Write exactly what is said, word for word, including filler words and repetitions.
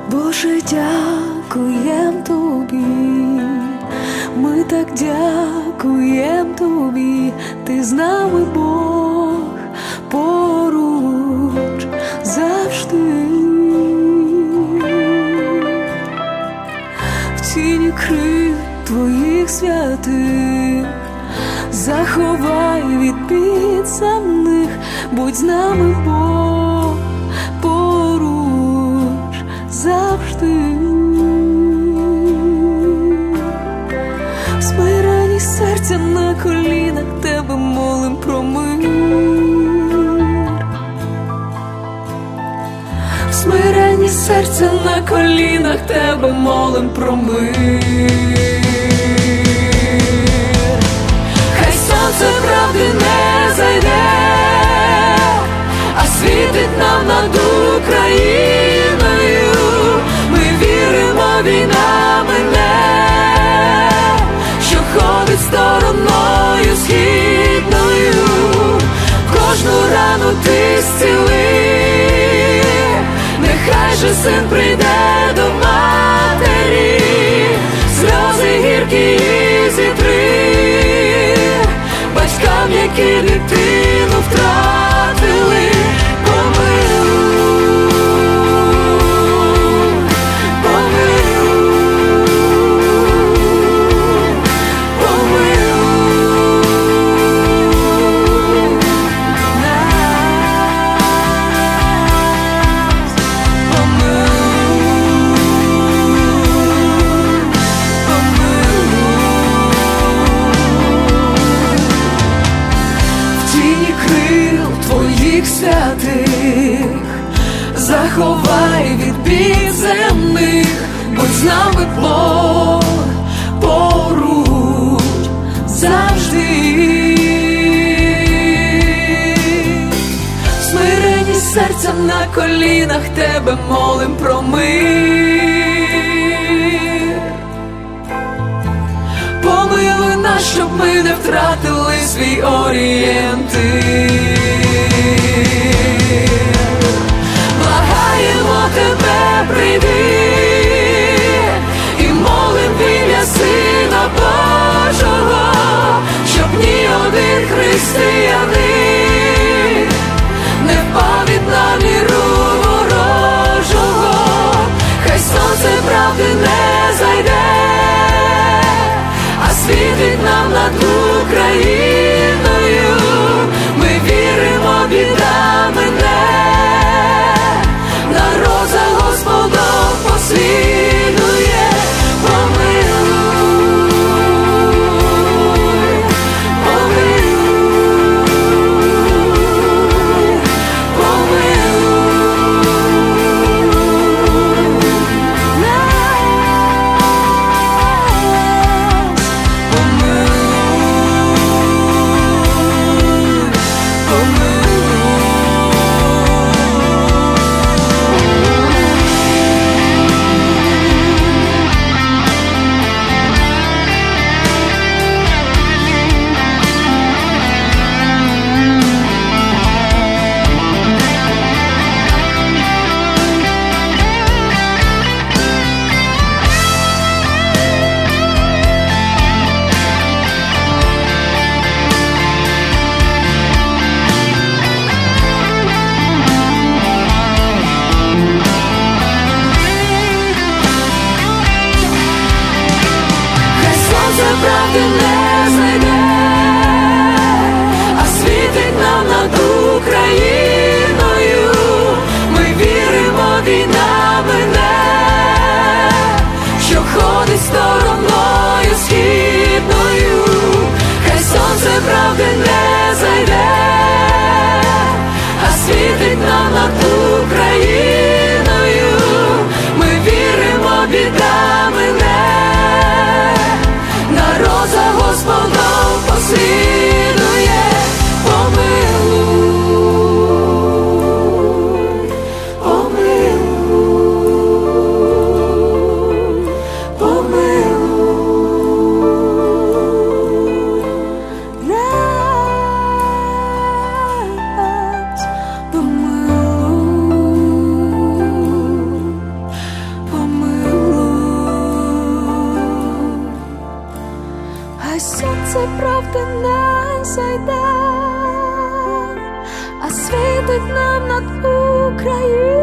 Боже, дякуєм Тобі, ми так дякуєм Тобі, Ти з нами, Бог, поруч завжди. В тіні крил Твоїх святих заховай від підземних, будь з нами, Бог, поруч завжди. В смиренні серця на колінах Тебе молим про мир. В смиренні серця на колінах Тебе молим про мир. Хай сонце правди не зайде, а світить нам над Україною. Ми віримо, війна мине, що ходить стороною східною. Кожну рану Ти зціли, нехай же син прийде до матері, сльози гіркі зітри батькам, які дитину втратили. Помилуй, помилуй, помилуй нас, помилуй, помилуй. В тіні крил Твоїх святих заховай від підземних, будь з нами, Бог, поруч завжди. В смиренні серця на колінах Тебе молим про мир. Помилуй нас, щоб ми не втратили свій орієнтир. Благаємо Тебе, прийди, і молим в ім'я Сина Божого, щоб ні один християнин не впав від наміру ворожого. Хай сонце правди не зайде, а світить нам над Україною. Ми віримо, біда мине, народ за Господом послідує. Помилуй, помилуй, помилуй нас, правди не зайде, а світить нам над Україною. Ми віримо, війна мине, що ходить стороною східною. Хай сонце правди не зайде, а світить нам над Україною. Ми віримо, біда мине, народ за Господом послідує. Помилуй, помилуй, помилуй нас, помилуй, сонечко не зайде, а світить нам над Україною.